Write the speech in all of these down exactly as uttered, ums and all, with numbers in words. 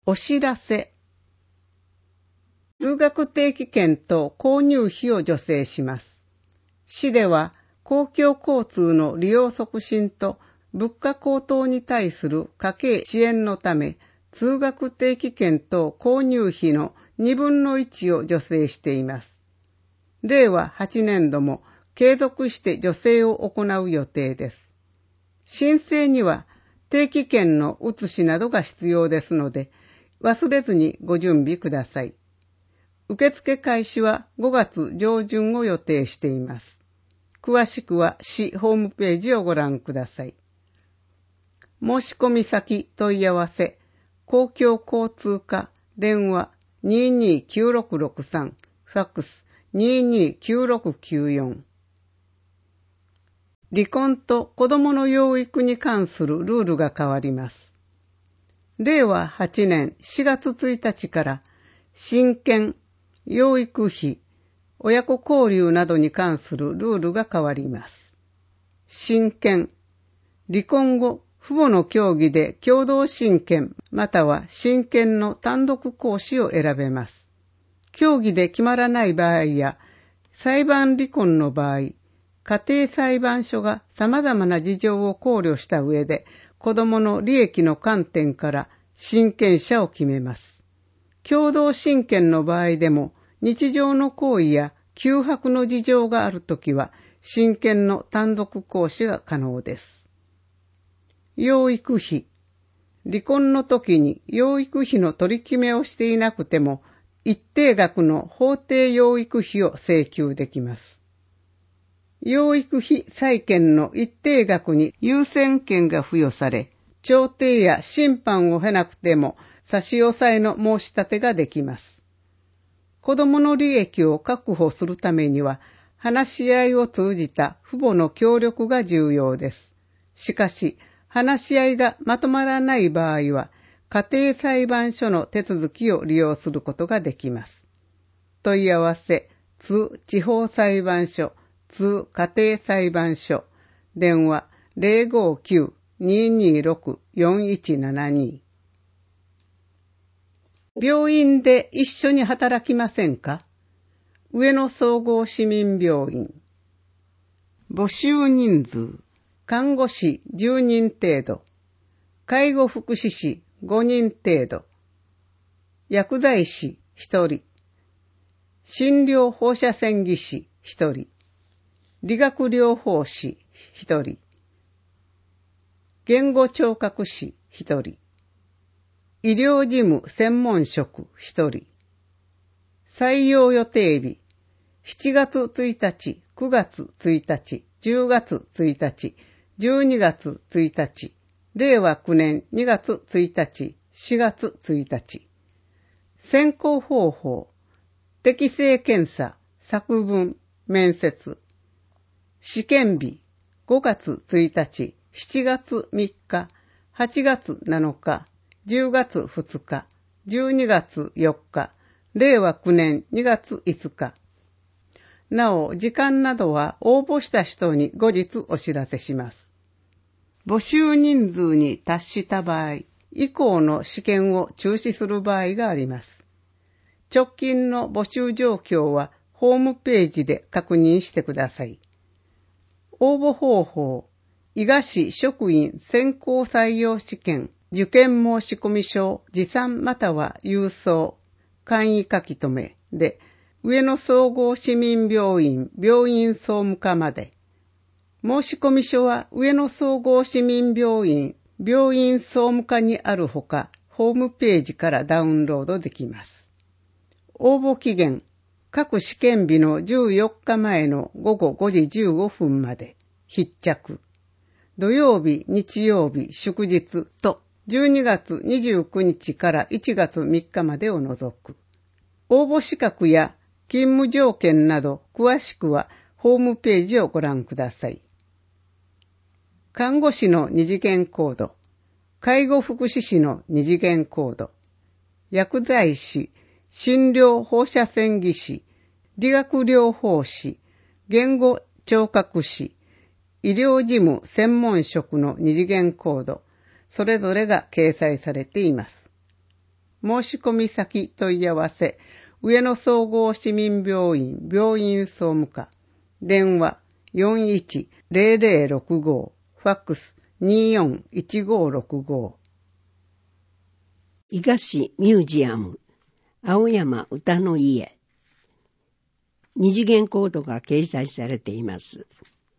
お知らせ。通学定期券と購入費を助成します。市では公共交通の利用促進と物価高騰に対する家計支援のため、通学定期券と購入費のにぶんのいちを助成しています。れいわはちねんども継続して助成を行う予定です。申請には定期券の写しなどが必要ですので、忘れずにご準備ください。受付開始はごがつじょうじゅんを予定しています。詳しくは市ホームページをご覧ください。申し込み先問い合わせ、公共交通課、電話 にーにーきゅうろくろくさん、ファックス にーにーきゅうろくきゅうよん。離婚と子供の養育に関するルールが変わります。れいわはちねんしがつついたちから親権、養育費、親子交流などに関するルールが変わります。親権、離婚後、父母の協議で共同親権または親権の単独行使を選べます。協議で決まらない場合や裁判離婚の場合、家庭裁判所が様々な事情を考慮した上で子供の利益の観点から親権者を決めます。共同親権の場合でも日常の行為や休泊の事情があるときは親権の単独行使が可能です。養育費。離婚の時に養育費の取り決めをしていなくても一定額の法定養育費を請求できます。養育費債権の一定額に優先権が付与され、調停や審判を経なくても差し押さえの申し立てができます。子供の利益を確保するためには、話し合いを通じた父母の協力が重要です。しかし、話し合いがまとまらない場合は、家庭裁判所の手続きを利用することができます。問い合わせ、津地方裁判所、津家庭裁判所、電話 ゼロごきゅう にーにーろく よんいちななに。病院で一緒に働きませんか？上野総合市民病院。募集人数、看護師じゅうにん程度、介護福祉士ごにん程度、薬剤師ひとり、診療放射線技師ひとり、理学療法士ひとり、言語聴覚士ひとり、医療事務専門職ひとり。採用予定日、しちがつついたち、くがつついたち、じゅうがつついたち、じゅうにがつついたち、れいわきゅうねんにがつついたち、しがつついたち。選考方法、適性検査、作文、面接。試験日、ごがつついたち、しちがつみっか、はちがつなのか、じゅうがつふつか、じゅうにがつよっか、れいわきゅうねんにがついつか。なお、時間などは応募した人に後日お知らせします。募集人数に達した場合、以降の試験を中止する場合があります。直近の募集状況はホームページで確認してください。応募方法、伊賀市職員選考採用試験、受験申込書持参または郵送、簡易書き留めで、上野総合市民病院病院総務課まで。申込書は上野総合市民病院病院総務課にあるほか、ホームページからダウンロードできます。応募期限、各試験日のじゅうよっかまえのごごごじじゅうごふんまで。必着。土曜日、日曜日、祝日とじゅうにがつにじゅうくにちからいちがつみっかまでを除く。応募資格や勤務条件など詳しくはホームページをご覧ください。看護師の二次元コード、介護福祉士の二次元コード、薬剤師、診療放射線技師、理学療法士、言語聴覚士、医療事務専門職の二次元コード、それぞれが掲載されています。 申し込み先問い合わせ、上野総合市民病院病院総務課、電話 よんいちゼロゼロろくご、ファックス にーよんいちごろくご。 伊賀市ミュージアム青山歌の家、二次元コードが掲載されています。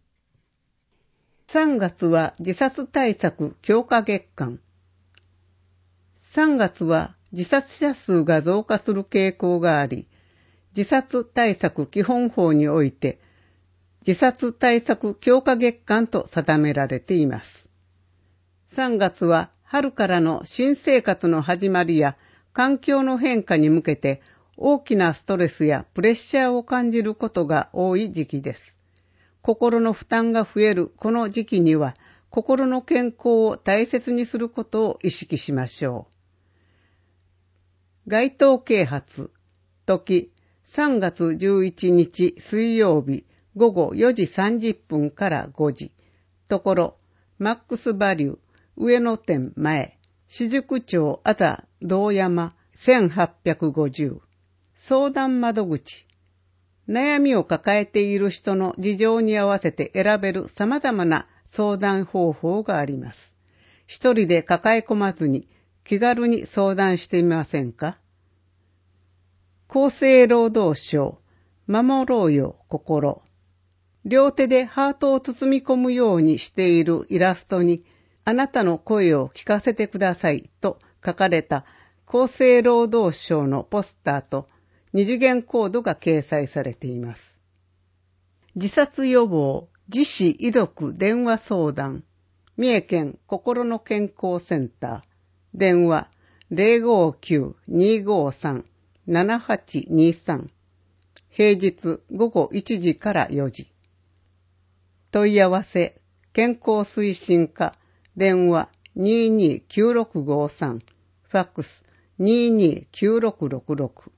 さんがつは自殺対策強化月間。さんがつは自殺者数が増加する傾向があり、自殺対策基本法において自殺対策強化月間と定められています。さんがつは春からの新生活の始まりや環境の変化に向けて大きなストレスやプレッシャーを感じることが多い時期です。心の負担が増えるこの時期には心の健康を大切にすることを意識しましょう。街頭啓発、時さんがつじゅういちにち水曜日ごごよじさんじゅっぷんからごじ、ところマックスバリュー上野店前、四宿町あざ道山せんはっぴゃくごじゅう、相談窓口、悩みを抱えている人の事情に合わせて選べる様々な相談方法があります。一人で抱え込まずに気軽に相談してみませんか？厚生労働省、守ろうよ心。両手でハートを包み込むようにしているイラストに、あなたの声を聞かせてくださいと書かれた厚生労働省のポスターと二次元コードが掲載されています。自殺予防、自死遺族電話相談、三重県心の健康センター、電話 ゼロごきゅう にーごさん ななはちにさん、平日ごごいちじからよじ。問い合わせ、健康推進課、電話 にーにーきゅうろくごさん、ファックス にーにーきゅうろくろくろく。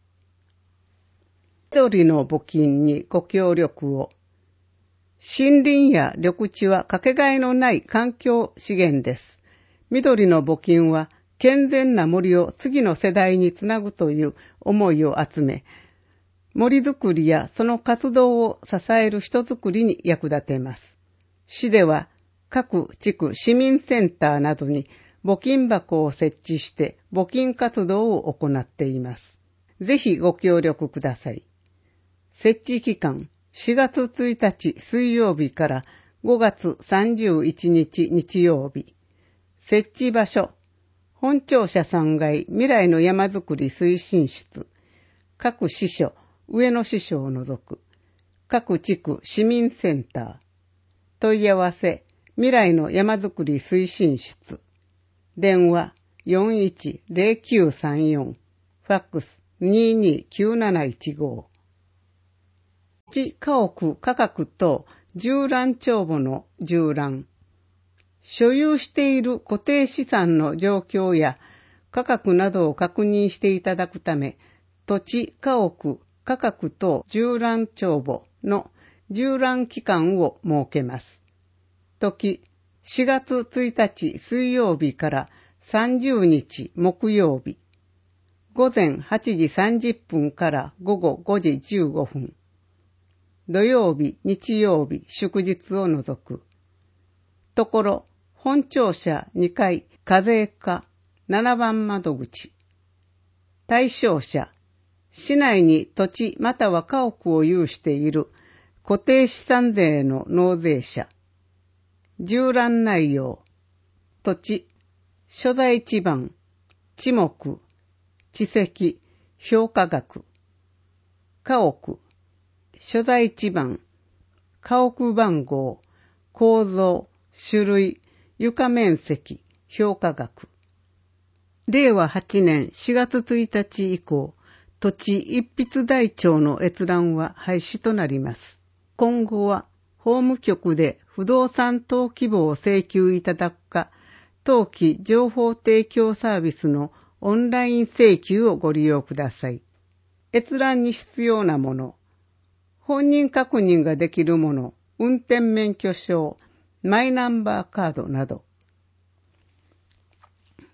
緑の募金にご協力を。森林や緑地はかけがえのない環境資源です。緑の募金は健全な森を次の世代につなぐという思いを集め、森づくりやその活動を支える人づくりに役立てます。市では各地区市民センターなどに募金箱を設置して募金活動を行っています。ぜひご協力ください。設置期間しがつついたち水曜日からごがつさんじゅういちにち日曜日。設置場所、本庁舎さんがい未来の山づくり推進室。各支所、上野支所を除く。各地区市民センター。問い合わせ、未来の山づくり推進室。電話 よんいちゼロきゅうさんよん、ファックス にーにーきゅうなないちご。地家屋価格と縦覧帳簿の縦覧。所有している固定資産の状況や価格などを確認していただくため、土地家屋価格と縦覧帳簿の縦覧期間を設けます。時しがつついたち水曜日からさんじゅうにち木曜日。午前はちじさんじゅっぷんからごごごじじゅうごふん。土曜日、日曜日、祝日を除く。ところ、本庁舎にかい課税課ななばん窓口。対象者、市内に土地または家屋を有している固定資産税の納税者。縦覧内容、土地、所在地番、地目、地籍、評価額。家屋、所在地番、家屋番号、構造、種類、床面積、評価額。れいわはちねんしがつついたち以降、土地一筆台帳の閲覧は廃止となります。今後は、法務局で不動産登記簿を請求いただくか、登記情報提供サービスのオンライン請求をご利用ください。閲覧に必要なもの、本人確認ができるもの、運転免許証、マイナンバーカードなど。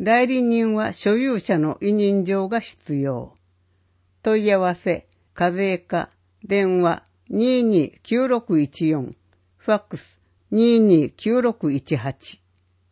代理人は所有者の委任状が必要。問い合わせ、課税課、電話にーにーきゅうろくいちよん、ファックスにーにーきゅうろくいちはち。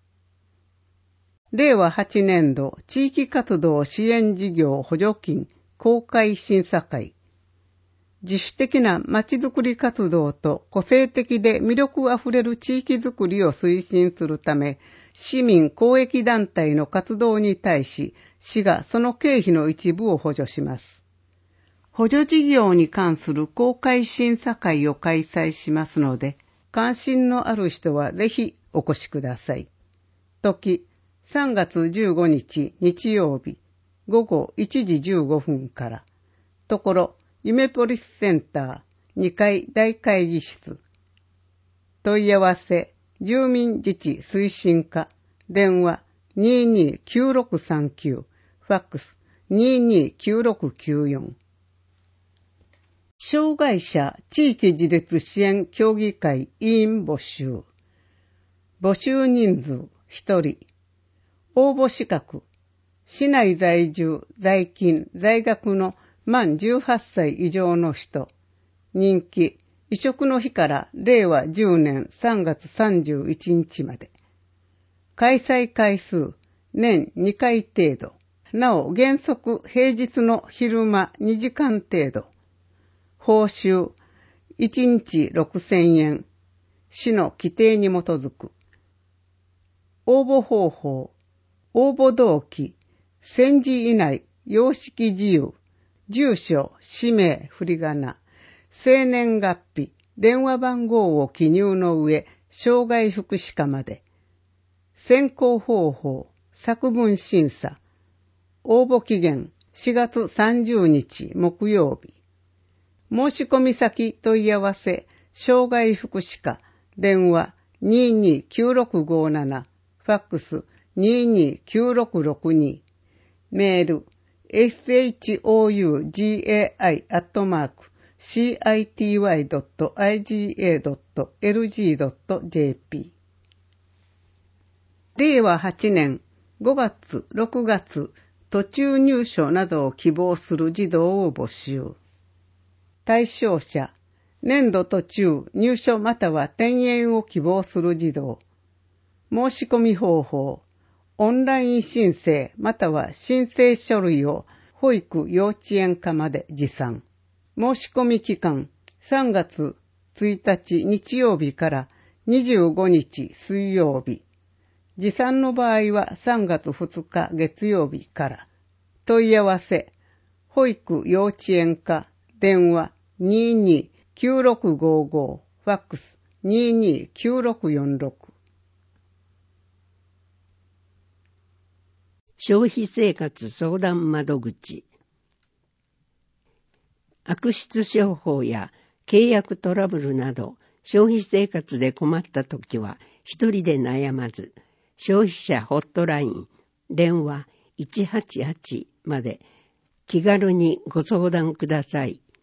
れいわはちねんど地域活動支援事業補助金公開審査会。自主的なまちづくり活動と個性的で魅力あふれる地域づくりを推進するため、市民公益団体の活動に対し、市がその経費の一部を補助します。補助事業に関する公開審査会を開催しますので、関心のある人はぜひお越しください。時、さんがつじゅうごにち日曜日、ごごいちじじゅうごふんから。ところ、夢ポリスセンターにかい大会議室。問い合わせ、住民自治推進課、電話にーにーきゅうろくさんきゅう、ファックスにーにーきゅうろくきゅうよん。障害者地域自立支援協議会委員募集。募集人数ひとり。応募資格。市内在住、在勤、在学の満じゅうはっさい以上の人。任期。移植の日かられいわじゅうねんさんがつさんじゅういちにちまで。開催回数、年にかい程度。なお原則平日の昼間にじかん程度。報酬、いちにちろくせんえん。市の規定に基づく。応募方法、応募動機、戦時以内、様式自由、住所、氏名、振り仮名、生年月日、電話番号を記入の上、障害福祉課まで。選考方法、作文審査。応募期限、しがつさんじゅうにち木曜日。申し込み先問い合わせ、障害福祉課、電話にーにーきゅうろくごなな、ファックスにーにーきゅうろくろくに、メール、エスエイチオーユージェーアイ アットマーク、シーアイティーワイドットアイジーエードットエルジードットジェーピー。れいわはちねんごがつ、ろくがつ、途中入所などを希望する児童を募集。対象者、年度途中入所または転園を希望する児童。申し込み方法、オンライン申請または申請書類を保育幼稚園課まで持参。申し込み期間、さんがつついたち日曜日からにじゅうごにち水曜日。持参の場合はさんがつふつか月曜日から。問い合わせ、保育幼稚園課、電話にーにーきゅうろくごご、ファックスにーにーきゅうろくよんろく。 消費生活相談窓口。悪質商法や契約トラブルなど消費生活で困ったときは一人で悩まず、消費者ホットライン、電話いちはちはちまで気軽にご相談ください。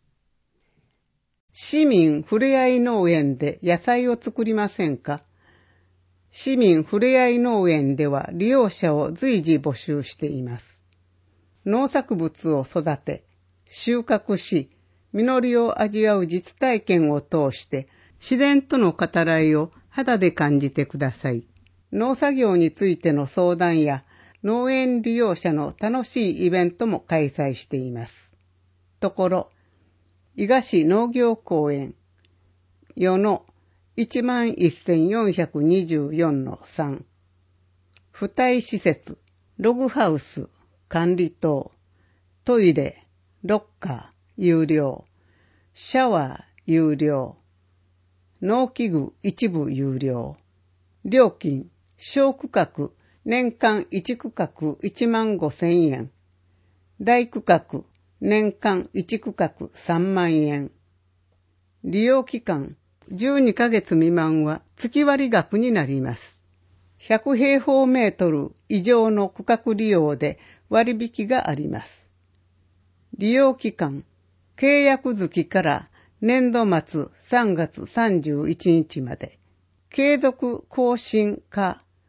市民ふれあい農園で野菜を作りませんか？市民ふれあい農園では利用者を随時募集しています。農作物を育て、収穫し、実りを味わう実体験を通して自然との語らいを肌で感じてください。農作業についての相談や農園利用者の楽しいイベントも開催しています。ところ、伊賀市農業公園、与野 いちまんせんよんひゃくにじゅうよんのさん、付帯施設、ログハウス、管理棟、トイレ、ロッカー、有料、シャワー、有料、農機具一部有料、料金、小区画、年間いち区画いちまんごせんえん、大区画、年間いち区画さんまんえん。利用期間、じゅうにかげつ未満は月割額になります。ひゃくへいほうメートル以上の区画利用で割引があります。利用期間、契約月から年度末さんがつさんじゅういちにちまで、継続更新か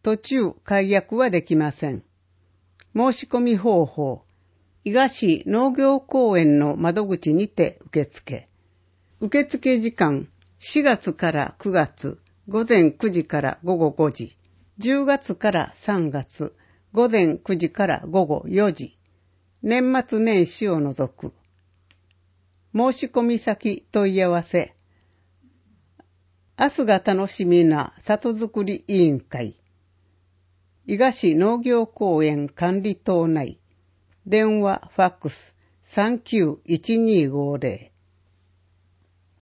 途中解約はできません。申し込み方法、伊賀市農業公園の窓口にて受付。受付時間、しがつからくがつ、午前くじから午後ごじ、じゅうがつからさんがつ、午前くじから午後よじ、年末年始を除く。申し込み先問い合わせ。明日が楽しみな里づくり委員会。伊賀市農業公園管理棟内。電話、ファックスさんきゅういちにーごーぜろ。